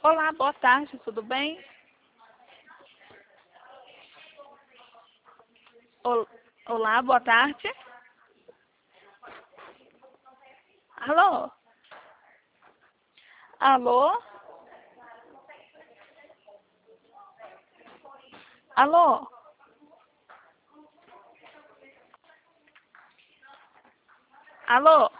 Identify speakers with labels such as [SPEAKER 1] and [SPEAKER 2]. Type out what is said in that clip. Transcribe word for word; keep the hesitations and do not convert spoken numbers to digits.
[SPEAKER 1] Olá, boa tarde, tudo bem? Ol- Olá, boa tarde. Alô? Alô? Alô? Alô?